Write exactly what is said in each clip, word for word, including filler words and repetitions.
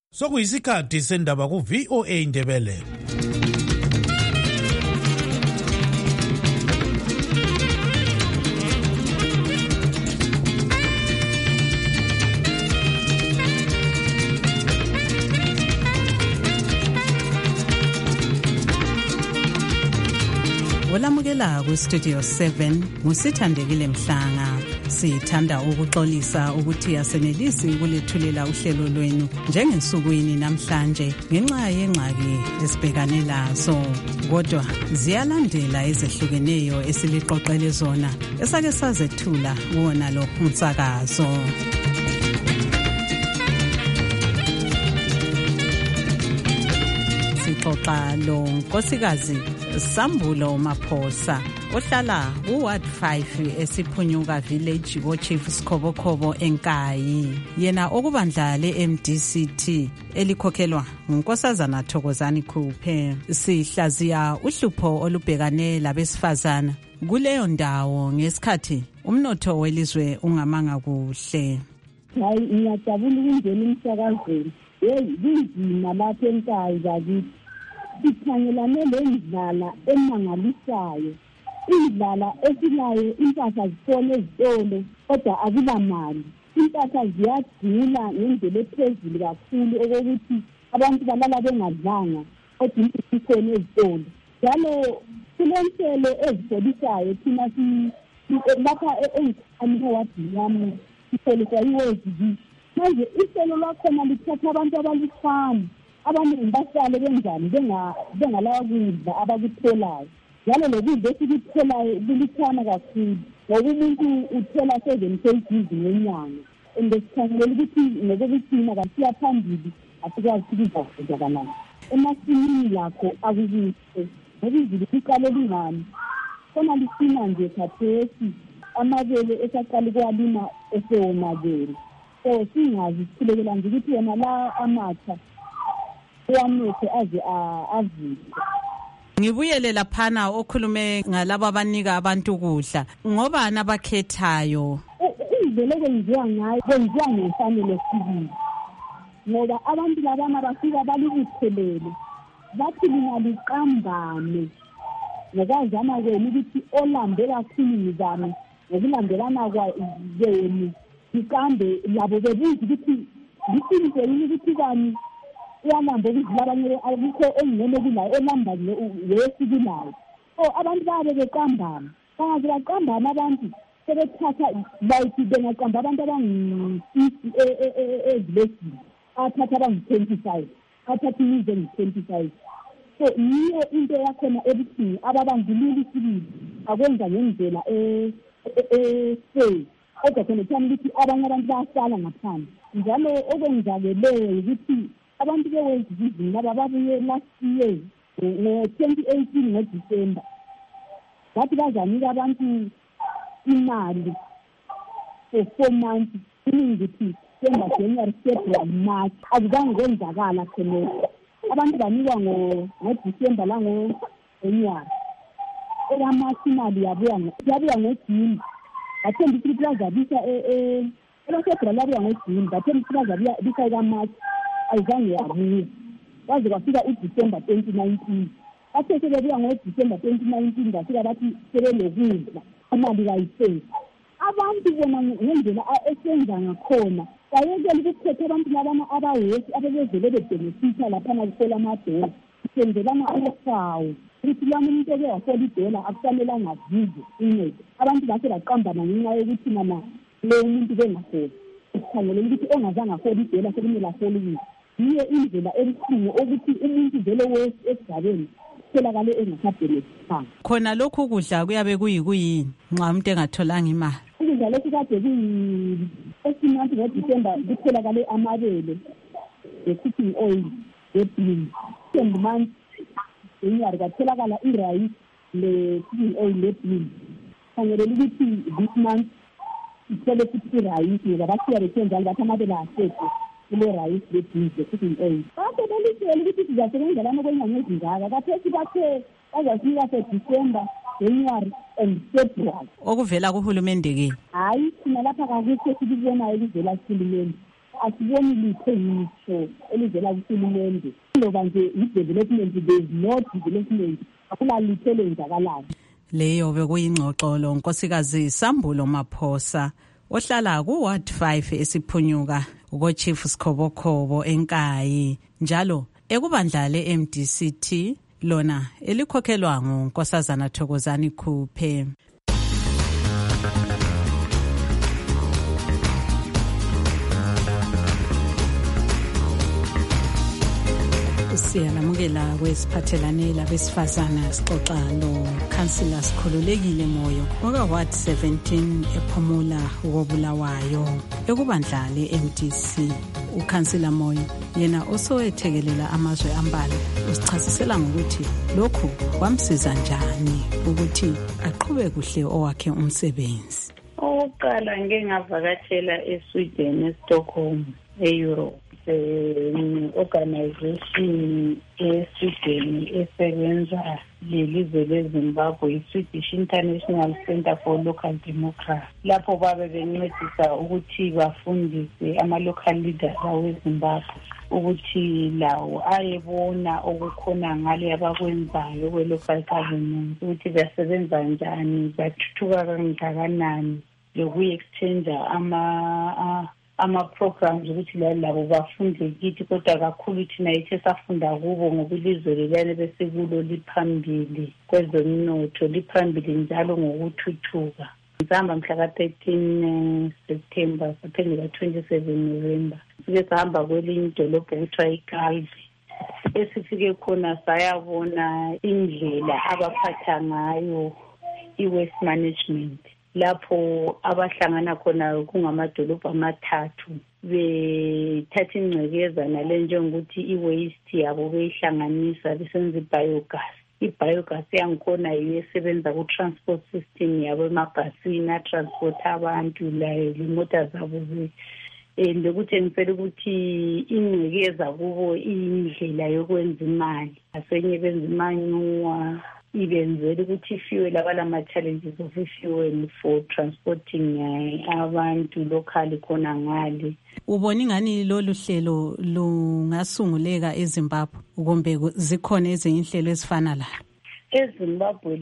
Sokuyisikhathi sendaba ku V O A Indebele. Olamukela ku Studio seven ngusithandekile Mhlanga. Sithanda ukuxolisa ukuthi asenelisi ukulethulela uhlelo lwenu njengensukwini namhlanje ngenxa yengxaki esibhekane lazo. Kodwa ziyalandela ezehlukeneyo esiliqoqele zona esake sazethula kuwona lo umsakazo. Sixoxa lo nkosikazi Sambulo Maphosa ohlala ku Ward five esiphunyuka village ko Chief Skobokhobo eNkayi. Yena okubandla le M D C T elikhokhelwa ngunkosazana Thokozani Khuphe. Sihlaziya uhlupho olubhekane labesifazana kuleyo ndawo ngesikhathi umnotho welizwe ungamanga kuhle. Hayi ngiyajabula ukungena emsakazweni. Hey kunzima lapha eNkayi bakithi. Sikhangelane lendlala emangalisayo. Indlala esilayo impahla zitole ezitolo kodwa akulamali. Impahla ziyadula ngendlela ephezulu kakhulu okokuthi abantu balala bengadlanga kodwa ikhona ezitolo. Njalo kulenhlelo ezisolisayo thina si lapha eNkayi wadiyami isoliswa yiwezi. Manje ihlelo lakhona lithatha abantu abalifana abantu bahlale benzani benga bengalawa kudla abakutholayo. Njalo lokudla esikutholayo kulithana kakhulu ngoba umuntu uthola seven kgs ngenyanga. Endesikhangelela ukuthi ngokuthina kasiya phambili asikwazi ukuzakudla kanani. Emasimini lakho akukuhle ngoba izulu liqale lingani. Khona lisina nje khathesi amabele esaqala ukwalima esewonakele. So singazi sikhulekela nje ukuthi yena la amatha uyamethe aze avike. Ngibuyele laphana okhulume ngalabo abanika abantu ukudla ngoba nabakhethayo. Indlela kwenziwa ngayo kwenziwa ngefanele sibili. Ngoba abantu labana bafika balibuthelele bathi lingaliqambane ngokazama kwenu ukuthi olambe kakhulu ngizame ngokulandelana kwenu ikambe labo bebuza ukuthi liqinise yini ukuthi kani uyalamba ukudlula abanye akukho engene kulayo elamba yesikilayo. So abantu babe beqambana bangaze baqambana abantu sebethatha like bengaqamba abantu abangu-fifty ezilesini athatha abangu-twenty-five athatha imize ngu-twenty-five. So yiyo into yakhona ebuhlungu ababandlululi isibili akwenza ngendlela e-fair kodwa khona kuthani ukuthi abanye abantu bayasala ngaphandle. Njalo okwenzakeleyo ukuthi abantu bewezizini laba babuye last year ngo-twenty eighteen ngoDisemba bathi bazanika abantu imali for four months meaning ukuthi December, January, February, March akuzange kwenzakala khona. Abantu banikwa ngoDisemba la ngo-January ekaMarch imali yabuya yabuya ngoJune bathemba ukuthi bazabisa eFebruary yabuya ngoJune bathemba ukuthi bazabisa ekaMarch ayizange yabuya kwaze kwafika uDisember twenty nineteen. Bathe sebebuya ngoDisember twenty nineteen bafika bathi sebelokudla imali kayiseni. Abantu bona ngendlela esenza ngakhona bayekela ukukhetha abantu labana abawesi abebezele bebenefita laphana kusola amadola senzelana usawo ukuthi lana umuntu eke wasola idola akufanelanga azize incede. Abantu base baqambana ngenxa yokuthi mama lo muntu bengasola sikhangelela ukuthi ongazange asola idola sekumele asole ukuthi yiyo indlela ebuhlungu ukuthi umuntu vele wesi esigabeni tholakale engasabhenefitanga. Khona lokhu kudla kuyabe kuyikuyini nxa umuntu engatholanga imali? Ukudla lokhu kade kuyi-eighteen ngoDisemba kutholakale amabele le-cooking oil le-beans. Second month January kwatholakala i-rice le-cooking oil le-beans. Khangelela ukuthi this month ithole futhi i-rice ngoba bashiya bethenjalo bathi amabele asekho kule rice le-beans le-cooking oil. Kade belitshela ukuthi sizasebenzelana kwenyanga ezingaka kathesi bathe bazasinika se-December, January and February. Okuvela kuhulumende ke? Hayi thina lapha kakukho esikubonayo kuvela kuhulumende. asiboni litho ngitho elivela kuhulumende ngoba nje i-development there is no development akula litho elenzakalayo. Leyo bekuyingxoxolo unkosikazi Sambulo Maphosa ohlala ku Ward five esiphunyuka uko Chief Sikhobokhobo eNkayi njalo ekubandla le-M D C T lona elikhokhelwa nguNkosazana Thokozani Khuphe. Siyalamukela kwesiphathelane labesifazana sixoxa lo Councillor Sikhululekile Moyo oka Ward seventeen ephumula ukobulawayo ekubandla le-M D C. uCouncillor Moyo yena osowethekelela amazwe ambalwa usichasisela ngokuthi lokhu kwamsiza njani ukuthi aqhube kuhle owakhe umsebenzi. Oqala ngeke ngavakatshela eSweden eStockholm eEurope. The organization eSweden esebenza lelizwe leZimbabwe iSwedish International Center for Local Democracy. Lapho babe bencedisa ukuthi bafundise ama-local leaders aweZimbabwe ukuthi lawo ayebona okukhona ngale abakwenzayo kwe-local government ukuthi basebenza njani, bathuthuka kangakanani, lokuyi-exchange ama ama-programs ukuthi labo bafunde kithi kodwa kakhulu thina yithe safunda kubo ngoba ilizwe lelane bese kulo liphambili kwezomnotho, liphambili njalo ngokuthuthuka. Ngihamba mhla ka-thirteen September saphendula twenty-seven November sike sahamba kwelinye idolobho okuthiwa iGalvi. Esifike khona sayabona indlela abaphatha ngayo i-waste management, lapho abahlangana khona kungamadolobho amathathu bethatha ingcekeza nale njengokuthi i-waste yabo beyihlanganisa besenza i-biogas. I-biogas yangikhona yiyo esebenza ku-transport system yabo emabhasini atransport abantu layo lemota zabo lokuthi ngifela ukuthi ingcekeza kubo iyindlela yokwenza imali, asenye benza imanyuwa ibenzela ukuthi ifuel abalama-challenges of fuel for transporting abantu locally khona ngale. Ubona ingani lolu hlelo lungasunguleka eZimbabwe kumbe zikhona ezinye inhlelo ezifana la? eZimbabwe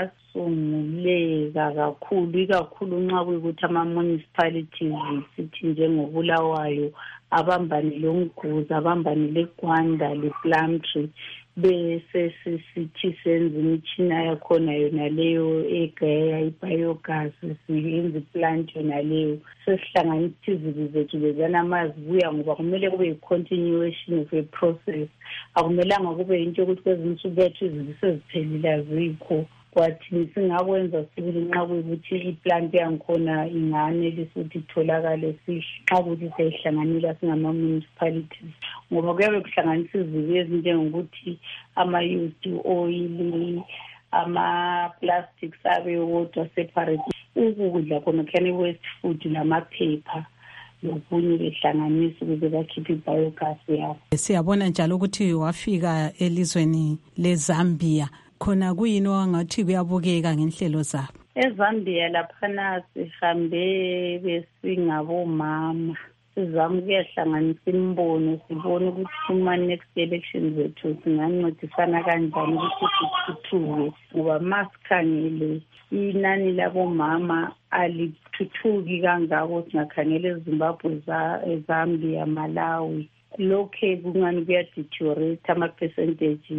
lungasunguleka kakhulu, ikakhulu nxa kuyikuthi ama-municipalities sithi njengobulawayo abambane loMguzi, abambane leGwanda, lePlumtree, bese sithi senza imitshina yakhona yona leyo egaya ibiogas, siyenza iplant yona leyo, sesihlanganisa izibi zethu lezana amazibuya ngoba kumele kube yi-continuation of a process. Akumelanga kube into yokuthi kwezinye insuku bethu izibi seziphelile azikho, kwathi singakwenza sibili nxa kuyikuthi iplant yangikhona inganelisa ukuthi itholakale sihle nxa kuthi seyihlanganela singama-municipalities, ngoba kuyabe kuhlanganisa izibi ezinjengokuthi ama-used oil, ama-plastics abe wodwa separate, ukudla khona kuyane waste food namaphepha lokunye behlanganisa ukuze bakhiphe ibiogas yabo. Siyabona njalo ukuthi wafika elizweni leZambia, khona kuyini wangathi kuyabukeka ngenhlelo zabo? EZambia laphana sihambe besingabomama, sizama ukuyahlanganisa imbono, sibone ukuthi kuma-next elections zethu singancedisana kanjani ukuthi sithuthuke, ngoba masikhangele inani labomama alithuthuki kangako singakhangela eZimbabwe, eZambia, Malawi. Lokhe kungani kuyadeteriorate ama-percentage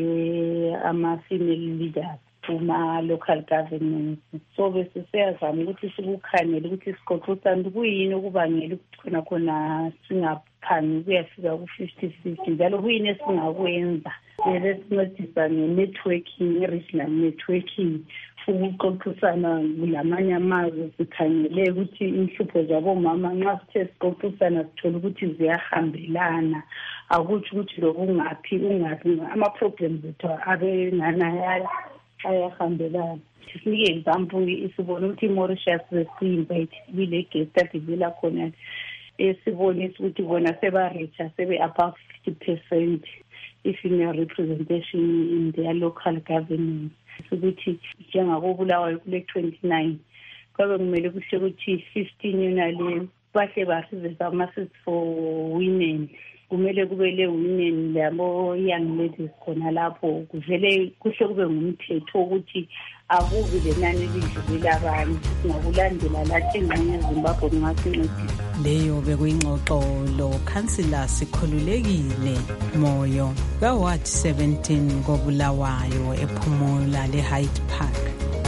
ama-female leaders kuma-local governments. So bese siyazama ukuthi sikukhangele ukuthi siqoqisane kuyini okubangela ukuthi khona khona singaphangi kuyafika ku-fifty fifty, njalo kuyini esingakwenza bese sincedisa nge-networking, i-regional networking, ukuxoxisana kulamanye amazwe sikhangele ukuthi inhlupho zabomama nxa sithe siqoqisana sithola ukuthi ziyahambelana, akutsho ukuthi loku ungaphi ungaphi ama-problems ethu abenganayaya ayahambelana. Sinike example isibone ukuthi iMauritius besi-invite bile guest adivela khona esibonisa ukuthi bona seba-richa sebe-above fifty percent i-female representation in their local government. Ukuthi njengakobulawayo kule twenty-nine kwabe kumele kuhle ukuthi fifteen yona leyo bahle basizisa ama-seats for women. Kumele kube le women labo young ladies khona lapho kuvele kuhle kube ngumthetho ukuthi akubi lenani lidlulile abantu ngokulandela lathi ingxenye eZimbabwe kungasincedisa. Leyo bekuyingxoxo lo Councillor Sikhululekile Moyo ka Ward seventeen koBulawayo ePhumula le Hyde Park.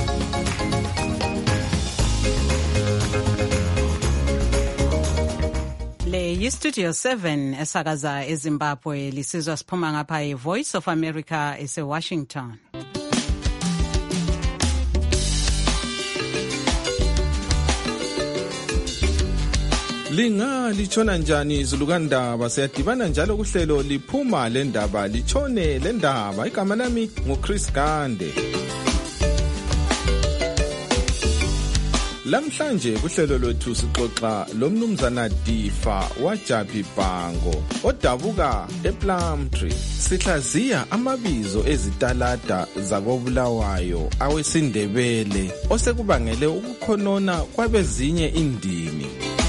Le yiStudio seven esakaza eZimbabwe lisizwa siphuma ngapha eVoice of America eseWashington. Linga lichona njani izulukandaba siyadibana njalo kuhlelo liphuma lendaba lichone lendaba. Igama lami nguChris Gande. Lamhlanje kuhlelo lwethu sixoxa lomnumzana Difa waJabi Bhango odabuka ePlumtree. Sihlaziya amabizo ezitalada zakoBulawayo awesindebele osekubangele ukukhonona kwabezinye indimi.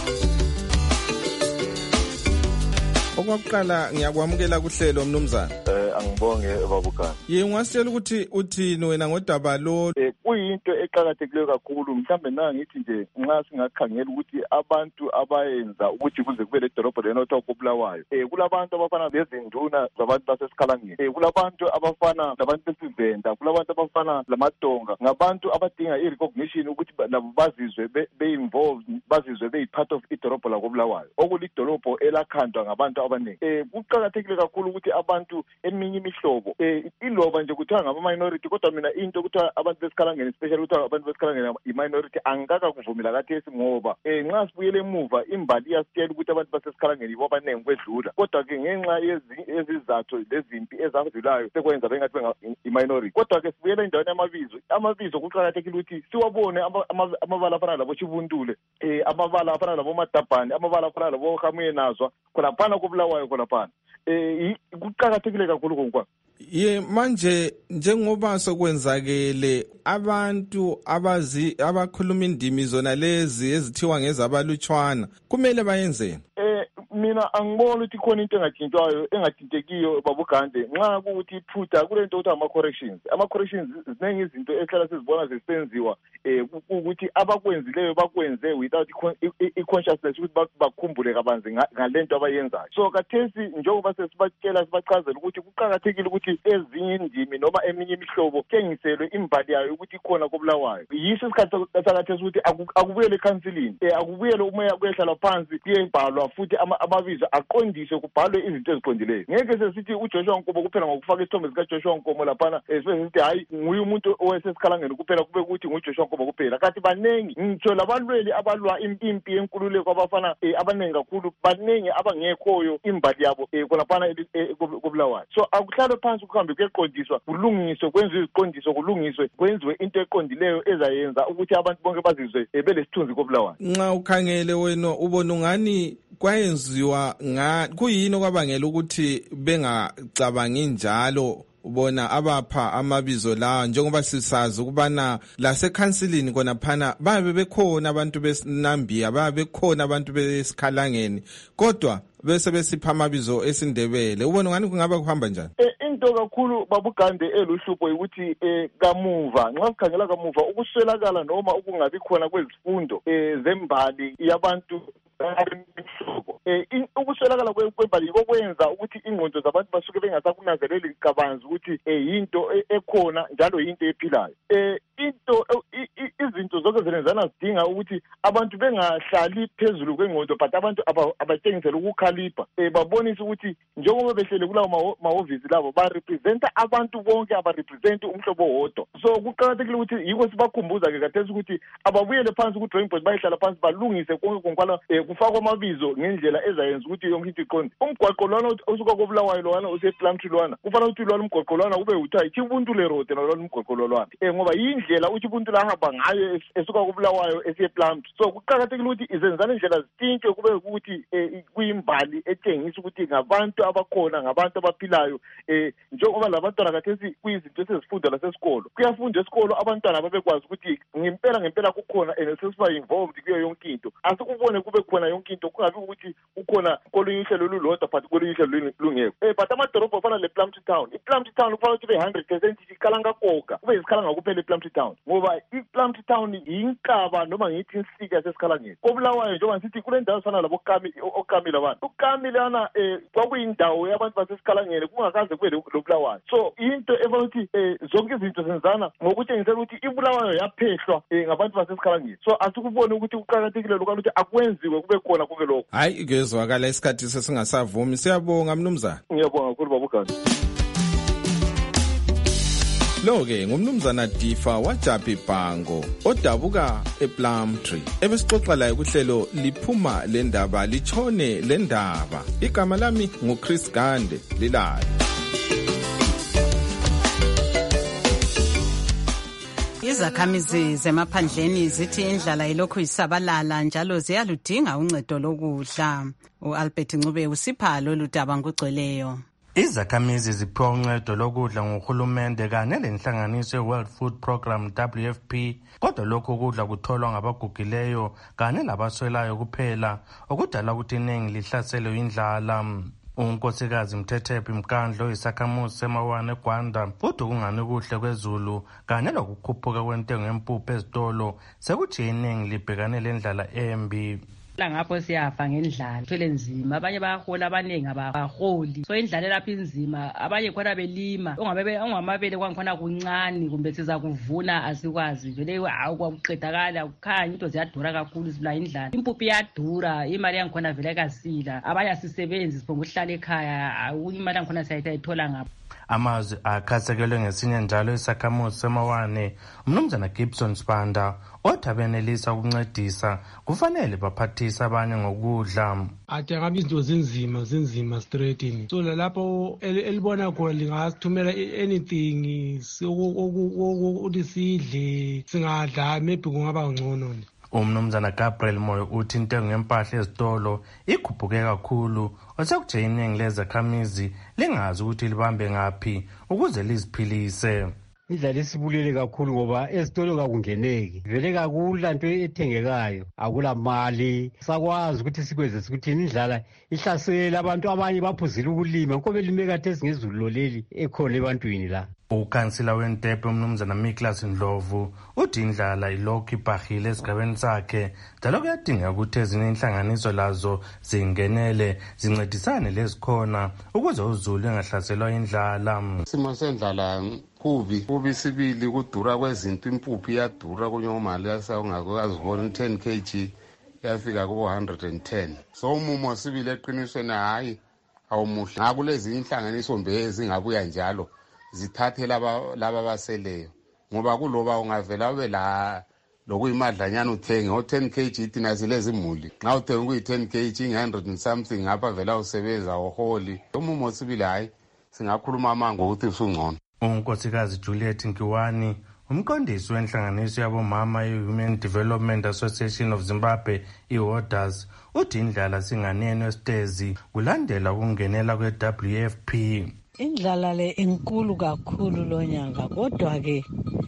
Okwaqala ngiyakwamukela kuhlelo mnumzana. Eh angibonge babukani. Ye ngasitshela ukuthi uthini wena ngodaba lo? Eh kuyinto eqhakathekileyo kakhulu mhlambe na ngithi nje nxa singakhangela ukuthi abantu abayenza ukuthi kuze kube le dolobho lenotho koBulawayo. Eh kulabantu abafana lezinduna zabantu basesikhalangeni. Eh kulabantu abafana labantu besivenda, kulabantu abafana lamadonga. Ngabantu abadinga irecognition ukuthi labo bazizwe be involved, bazizwe be part of idolobho la koBulawayo. Okulidolobho elakhandwa ngabantu abaningi. Eh kuqhakathekile kakhulu ukuthi abantu eminye imihlobo eh iloba nje kuthiwa ngama minority kodwa mina into kuthiwa abantu besikhalangeni especially kuthiwa abantu besikhalangeni i-minority angaka kuvumela kathesi ngoba eh nxa sibuyele emuva imbali iyasitshela ukuthi abantu basesikhalangeni yibo abaningi kwedlula kodwa ke ngenxa yezizathu lezimpi ezadlulayo sekwenza bengathi i-minority. Kodwa ke sibuyele endaweni yamabizo, amabizo kuqhakathekile ukuthi siwabone amabala afana labo Chibuntule, eh amabala afana labo Madabhani, amabala afana labo Khamuye Nazwa khona phana koBulawayo khona phana. Eh kuqhakathekile kakhulu konke. Ye manje njengoba sokwenzakele abantu abazi abakhuluma indimi zona lezi ezithiwa ngezabalutshwana kumele bayenzeni? Eh mina angibona ukuthi khona into engatshintshwayo engathintekiyo babugande nxa kuuthi iphutha kulento ukuthi ama corrections ama corrections ziningi izinto ehlala sizibona zisenziwa eh ukuthi abakwenzileyo bakwenze without i consciousness ukuthi bakhumbule kabanzi ngalento abayenzayo. So kathesi njengoba sesibatshela sibachazela ukuthi kuqhakathekile ukuthi ezinye indimi noma eminye imihlobo kengiselwe imbali yayo ukuthi ikhona koBulawayo. Yiso isikhathi sakathesi ukuthi akubuyele ecounseling, eh akubuyele umoya kuyehlala phansi kuyebhalwa futhi amabizo aqondiswe kubhalwe izinto eziqondileyo. Ngeke sesithi uJoshua Nkomo kuphela ngokufaka isithombe sika Joshua Nkomo laphana esithi hayi nguye umuntu owesesikhalangeni kuphela kube ukuthi nguJoshua Nkomo kuphela. Kathi banengi ngitsho labalweli abalwa impi yenkululeko abafana abanengi kakhulu banengi abangekhoyo imbali yabo khona phana koBulawayo. So akuhlale phansi kuhambe kuyeqondiswa kulungiswe kwenziwe iziqondiso kulungiswe kwenziwe into eqondileyo ezayenza ukuthi abantu bonke bazizwe belesithunzi koBulawayo. Nxa ukhangele wena ubona ngani kwayenziwa nga kuyini okwabangela ukuthi bengacabangi njalo ubona abapha amabizo la njengoba sisazi ukubana lase counseling kona phana babe bekhona abantu besinambia babe bekhona abantu besikhalangeni kodwa bese besipha amabizo esindebele ubona ngani kungaba kuhamba njani? Into kakhulu babugande eluhlupho ukuthi eh kamuva nxa sikhangela kamuva ukuswelakala noma ukungabi khona kwezifundo eh zembali yabantu eh ukuswelakala kwembali kokwenza ukuthi ingqondo zabantu basuke bengasakunanzeleli kabanzi ukuthi eh into ekhona njalo into ephilayo. Eh into izinto zonke zelenzana zidinga ukuthi abantu bengahlali phezulu kwengqondo but abantu abatshengisela ukukhalipha eh babonisa ukuthi njengoba behlele kulawo mahhovisi labo ba represent abantu bonke aba represent umhlobo wodwa. So kuqhakathekile ukuthi yiko sibakhumbuza ke kathesi ukuthi ababuyele phansi ku drawing board bayihlala phansi balungise konke konkwala kufakwa amabizo ngendlela ezayenza ukuthi yonke into iqonde. Umgwaqo lwana osuka koBulawayo lwana usePlumtree lwana kufanele ukuthi lwana umgwaqo lwana kube uthiwa iChibuntule road lwana umgwaqo lwana eh ngoba yindlela uChibuntule ahamba ngayo esuka koBulawayo esiyePlumtree. So kuqhakathekile ukuthi izenzana indlela zithintshe kube ukuthi kuyimbali etshengisa ukuthi ngabantu abakhona ngabantu abaphilayo eh njengoba labantwana kathesi kuyizinto esezifunda lasesikolo kuyafundwa esikolo abantwana babekwazi ukuthi ngempela ngempela kukhona and sesiba involved kuyo yonke into asikubone kube khona khona yonke into, kungabi ukuthi ukhona kolunye ihlelo olulodwa but kolunye ihlelo lungekho. Eh but amadolobha afana lePlumtree Town, iPlumtree Town kufanele ukuthi be one hundred percent isikhala ngakoga, kube isikhala ngakuphela ePlumtree Town, ngoba iPlumtree Town yinkaba noma ngithi insika yasesikhalangeni. Kobulawayo njengoba sithi kule ndawo sana labo Kami oKami labantu. uKami lana eh kwakuyindawo yabantu basesikhalangeni kungakaze kube lobulawayo. So into efanele ukuthi eh zonke izinto senzana ngokutshengisa ukuthi ibulawayo yaphehlwa eh ngabantu basesikhalangeni. So asikubone ukuthi uqhakathekile lokho ukuthi akwenziwe kube khona konke lokho. Hayi ngezwakala isikhathi sesingasavumi. Siyabonga mnumzana. Ngiyabonga kakhulu babugani. Lo-ke ngumnumzana Difa waJaphi Bhango odabuka ePlumtree. Ebesixoxa laye kuhlelo liphuma le ndaba litshone le ndaba. Igama lami nguChris Gande lilayo. Izakhamizi zemaphandleni zithi indlala ilokhu isabalala njalo ziyaludinga uncedo lokudla. uAlbert Ncube usipha lolu daba ngugcweleyo. Izakhamizi ziphiwa uncedo lokudla nguhulumende kanye lenhlanganiso ye-World Food Program W F P, kodwa lokhu kudla kutholwa ngabagugileyo kanye labaswelayo kuphela, okudala ukuthi iningi lihlaselwe indlala. unkosikazi Mthethephi Mkandlo isakhamuzi semawane eGwanda kodwa kungani kuhle kwezulu kanye lokukhuphuka kwentengo yempuphu ezitolo sekuthi iningi libhekane lendlala embi. Ngapho siyafa ngendlala thwele nzima, abanye bayahola abaningi abaholi, so indlala lapha inzima, abanye khona belima ongabe ongamabele kwangikhona kuncane kumbe siza kuvuna asikwazi vele akuqedakala ukukhanya into ziyadura kakhulu sibula indlala, impuphu iyadura, imali yangikhona vele kasila, abanye asisebenzi sibonga ukuhlala ekhaya, imali yangikhona siyayithola ngapha. Amazwi akhasekelwe ngesinye njalo isakhamuzi semawane umnumzana Gibson Spanda othi abenelisa ukuncedisa kufanele baphathisa abanye ngokudla. Athi ngabe izinto zinzima zinzima straightini, so lapho elibona khona lingasithumela anything ukuthi sidle singadla maybe kungaba ngcono. Umnumzana Gabriel Moyo uthi intengo yempahla ezitolo ikhuphuke kakhulu, osekuthi iningi lezakhamizi lingazi ukuthi libambe ngaphi ukuze liziphilise. Indlela isibulele kakhulu ngoba ezitolo kakungeneki, vele kakula nto ethengekayo, akula mali. Sakwazi ukuthi sikwenze ukuthi indlala ihlasela abantu, abanye baphuzile ukulima ngoba belime kade esingezulu loleli ekhona ebantwini la. Ukhansila weNtepe umnumzana Miklas Ndlovu uthi indlala ilokhu ibhahile esigabeni sakhe, njalo kuyadingeka ukuthi ezinye inhlanganiso lazo zingenele zincedisane lezikhona ukuze uzulu engahlaselwa indlala. Simo sendlala kubi kubi sibili, kudura kwezinto, impuphu iyadura kunyomali yasawungakazibona ten kilograms yafika ku one hundred ten. So umumo sibili eqinisweni hayi awumuhle. Ngakulezi inhlanganiso mbe ezingabuya njalo zithathe laba laba baseleyo, ngoba kuloba ungavela ube la lokuyimadlanyana uthenge o ten kilograms ithina silezi imuli, nxa uthenga kuyi ten kilograms one hundred and something ngapha vela usebenza oholi. Umumo sibili hayi singakhuluma amango ukuthi usungcono. unkosikazi Juliet Nkiwani umqondisi wenhlanganiso yabomama ye-Women Development Association of Zimbabwe i-Warders uthi indlala singaneno esitezi kulandela ukungenela kwe-W F P. Indlala le inkulu kakhulu lo nyaka, kodwa ke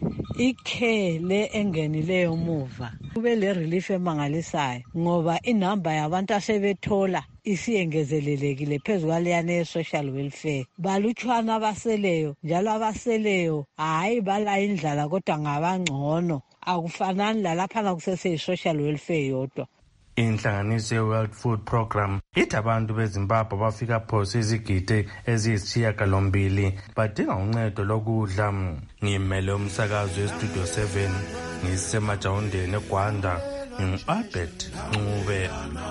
ikhe le engenileyo muva kube le relief emangalisayo ngoba inamba yabantu asebethola isiyengezelelekile phezu kwaleyana ye-social welfare. Balutshwana abaseleyo, njalo abaseleyo hayi bala indlala kodwa ngabangcono, akufanani lalaphana kusese-social welfare yodwa. Inhlanganiso ye-World Food Program ithi abantu beZimbabwe bafika phosi izigidi eziyisishiyagalombili badinga uncedo lokudla. Ngimele umsakazo weStudio seven ngisemajawundeni eGwanda, ngingu-Albert Ncube.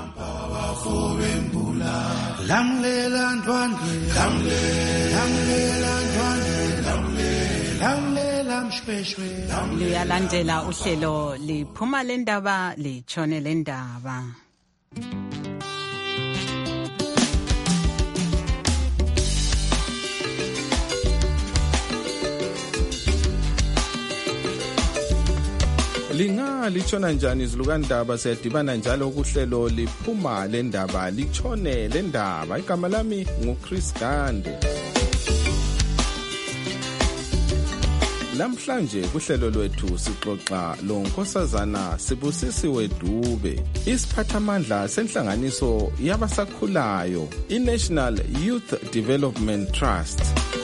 Lamlela ndwandwe, lamlela ndwandwe, lamlela mshweshwe. Liyalandela uhlelo liphuma le ndaba litshone le ndaba. Linga litshona njani izilukandaba, siyadibana njalo kuhlelo liphuma le ndaba litshone le ndaba. Igama lami nguChris Gande. Lamhlanje kuhlelo lwethu sixoxa lo Nkosazana Sibusisiwe Dube, isiphathamandla senhlanganiso yabasakhulayo iNational Youth Development Trust.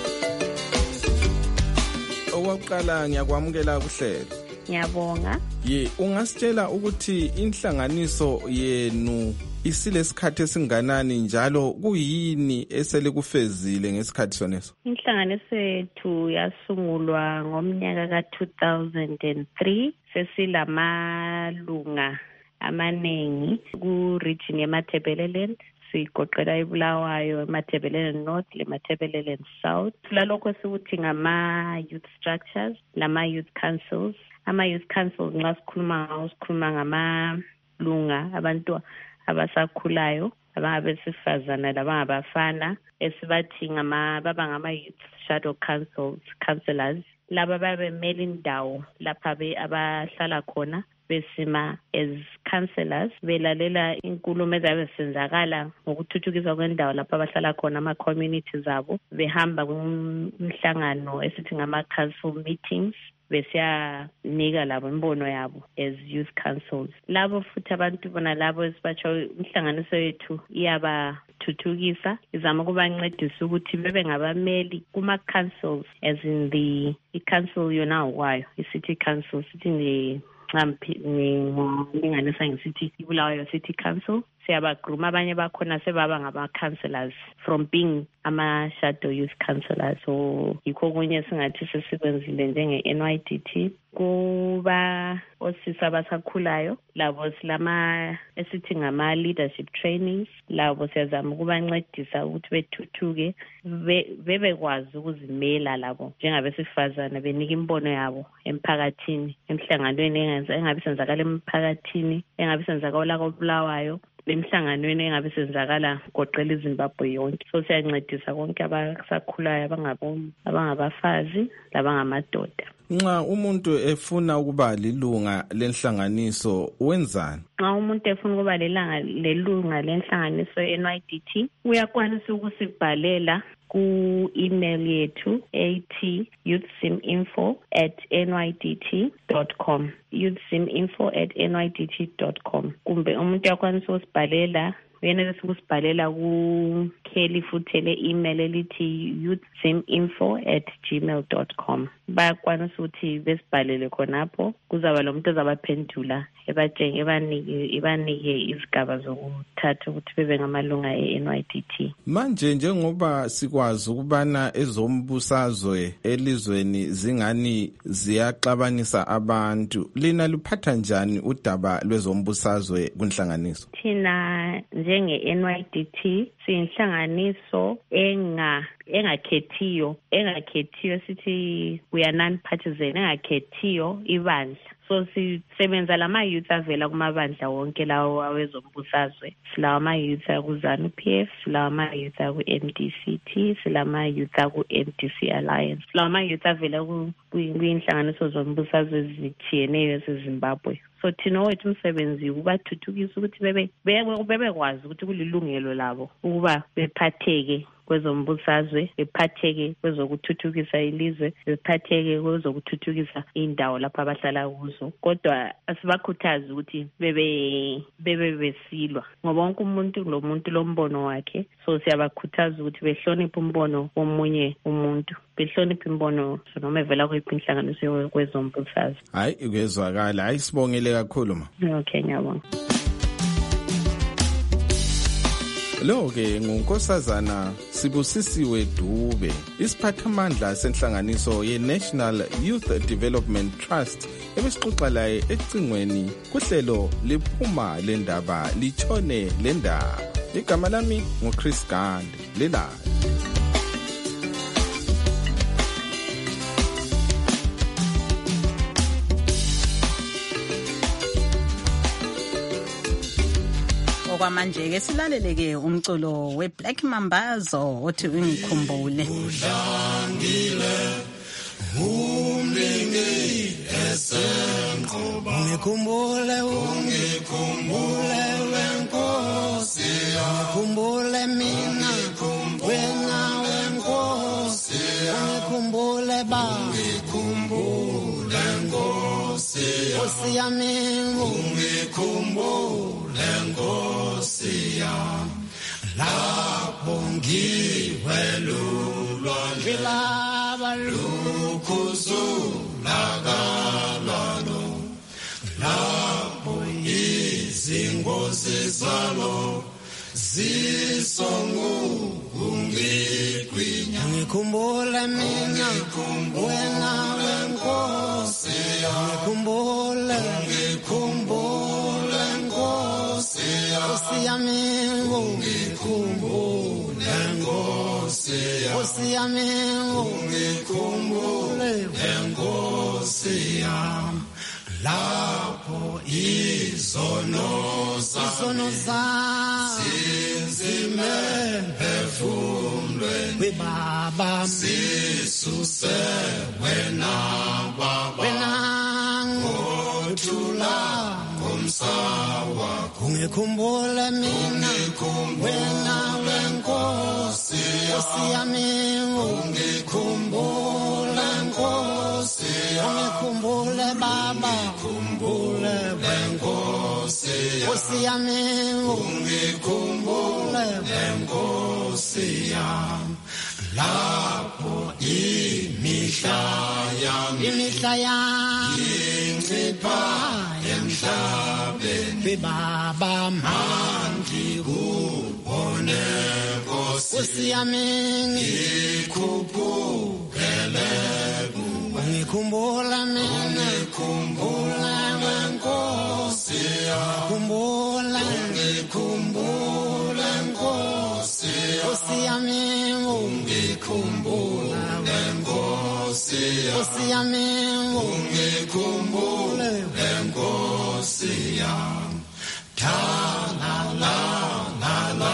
Owakuqala ngiyakwamukela kuhlelo. Ngiyabonga. Ye ungasitshela ukuthi inhlanganiso yenu isilesikhathi esinganani njalo kuyini esele kufezile ngesikhathi soneso? Inhlanganiso yethu yasungulwa ngomnyaka ka two thousand three. Sesilamalunga amaningi ku region yeMatabeleland. Sigoqela iBulawayo, eMatabeleland North, leMatabeleland South. Lalokho sikuthi ngama youth structures, lama youth councils. Ama youth councils nxa sikhuluma ngawo sikhuluma ngamalunga abantu abasakhulayo, abangabesifazana labangabafana, esibathi ngama baba ngama youth shadow councils, councillors. Laba babemele indawo lapha abahlala khona besima as councillors, belalela inkulumo ezabe senzakala ngokuthuthukiswa kwendawo lapha abahlala khona ama communities abo, behamba kumhlangano esithi ngama council meetings, besiyanika labo imbono yabo as youth councils. Labo futhi abantu bona labo esibatsho inhlanganiso yethu iyaba thuthukisa, izama ukubancedisa ukuthi bebe ngabameli kuma councils, as in the council yona kwayo i-city council, sithi nge nginganisa ngisithi iBulawayo City Council. Siyabagruma abanye bakhona sebaba ngaba-councillors from being ama-shadow youth councillors. So yikho kunye singathi sesikwenzile njenge-N Y D T. Kuba osisi abasakhulayo labo silama esithi ngama-leadership trainings. Labo siyazama ukubancedisa ukuthi bethuthuke, bebekwazi ukuzimela labo njengabesifazana, benika imbono yabo emphakathini, emhlanganweni engabe senzakala emphakathini, engabe senzakala koBulawayo, emhlanganweni engabe senzakala goqela iZimbabwe yonke. So siyancedisa konke abasakhulayo abangabafazi labangamadoda. Nxa umuntu efuna ukuba lilunga lenhlanganiso wenzani? Nxa umuntu efuna ukuba lilanga lelunga lenhlanganiso ye-N Y D T uyakwanisa ukusibhalela ku-email yethu ethi youthsiminfo at n y d t dot com, youthsiminfo at n y d t dot com. Kumbe umuntu uyakwanisa ukusibhalela uyenelisa ukusibhalela ku-Kelly futhi le-email elithi youthsiminfo at gmail dot com. Bayakwanisa ukuthi besibhalele khonapho, kuzaba lo muntu ozabaphendula ebatshenge ebanike ebanike izigaba zokuthatha ukuthi bebe ngamalunga e-N Y D T. Manje njengoba sikwazi ukubana ezombusazwe elizweni zingani ziyaxabanisa abantu, lina luphatha njani udaba lwezombusazwe kunhlanganiso? Thina njenge-N Y D T siyinhlanganiso enga engakhethiyo engakhethiyo sithi we are non-partisan, engakhethiyo ibandla. So sisebenza lama youth avela kumabandla wonke lawo awezombusazwe. Silawa ama youth ku ZANU P F, silawa ama youth ku M D C T, silama youth ku M D C Alliance, silawa ama youth avela kwinhlanganiso zombusazwe ezithiyeneyo ezimbabwe. So thina wethu umsebenzi ubathuthukisa ukuthi bebe bebekwazi ukuthi kulilungelo labo ukuba bephatheke kwezombusazwe, bephatheke kwezokuthuthukisa ilizwe, bephatheke kwezokuthuthukisa indawo lapha abahlala kuzo. Kodwa asibakhuthaza ukuthi bebe bebe besilwa ngoba wonke umuntu lo muntu lombono wakhe. So siyabakhuthaza ukuthi behloniphe umbono womunye umuntu, behloniphe imbono noma evela kwiphi inhlanganiso kwezombusazwe. Hayi ikwezwakala, hayi sibongele kakhulu ma. Okay, ngiyabonga. Lo ke ngunkosazana Sibusisiwe Dube, isiphathamandla senhlanganiso ye-National Youth Development Trust, ebesixoxa laye ecingweni kuhlelo liphuma lendaba litshone lendaba. Igama lami nguChris Gande, lelala. Kwamanje ke silaleleke umculo weBlack Mambazo othi ungikhumbule. Udlangile umlingi esenqoba ungikhumbule ungikhumbule wenkosi ungikhumbule mina wena wenkosi ungikhumbule ba ungikhumbule Nkosi yami ungikhumbule Nkosi yami lapho ngiwelulwa ngelaba lukhuzulakalalo lapho izingozi zalo zisongugungigwinya ngikhumbula mina wena wenkosi ngikhumbula ngikhumbula Nkosi yami ngikhumbula Nkosi yami ngikhumbula Nkosi yami lapho izono izono zinzime phefumulweni baba sisuse wena baba wena ngothula ngomsawa ungikhumbule mina wena wenkosi yami ungikhumbule Nkosi ungikhumbule baba ungikhumbule wenkosi yami ungikhumbule wenkosi yami lapho imihla yami imihla yami incipha emhlabeni baba manje kubone Nkosi yami ngikhuphukele ngikhumbula mina ngikhumbula wenkosi ngikhumbula ngikhumbula Nkosi yami ngikhumbula wenkosi yami ngikhumbula wenkosi yami la la la la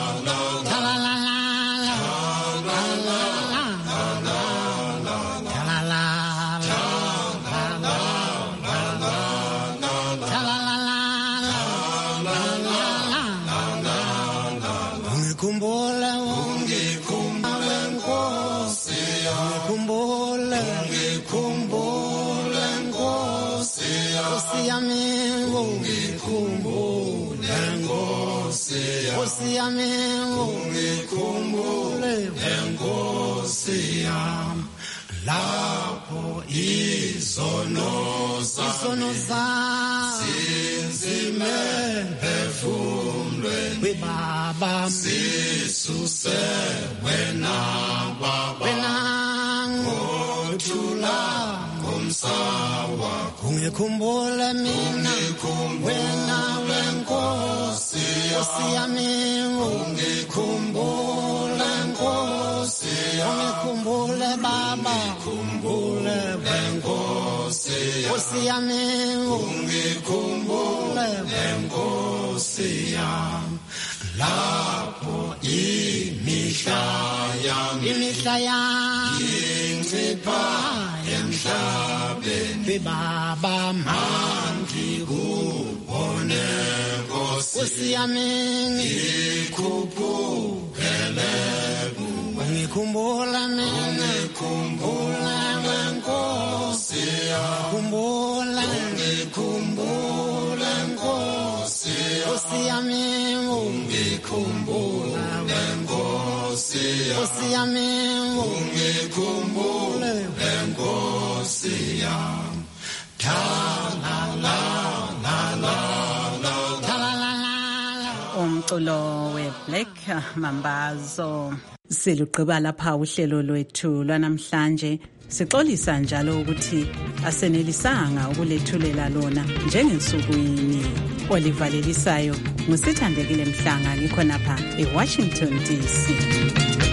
Nkosi yami ungikhumbule Nkosi yami lapho izono izono zinzime phefumulweni baba sisuse wena baba wena ngothula ngomsawa ungikhumbule mina wena wenkosi yami ungikhumbule Nkosi ungikhumbule baba ungikhumbule wenkosi yami ungikhumbule wenkosi yami lapho imihla yami imihla yami incipha emhlabeni baba manje kubone Nkosi yami ngikhuphukele ngikhumbula mina ngikhumbula wenkosi ngikhumbula ngikhumbula Nkosi yami ngikhumbula wenkosi yami ngikhumbula wenkosi yami la la la la umculo weBlack Mambazo. Silugqiba lapha uhlelo lwethu lwanamhlanje. Sixolisa njalo ukuthi asenelisanga ukulethulela lona njengensukwini. Olivalelisayo ngusithandekile Mhlanga ngikhonapha eWashington D C.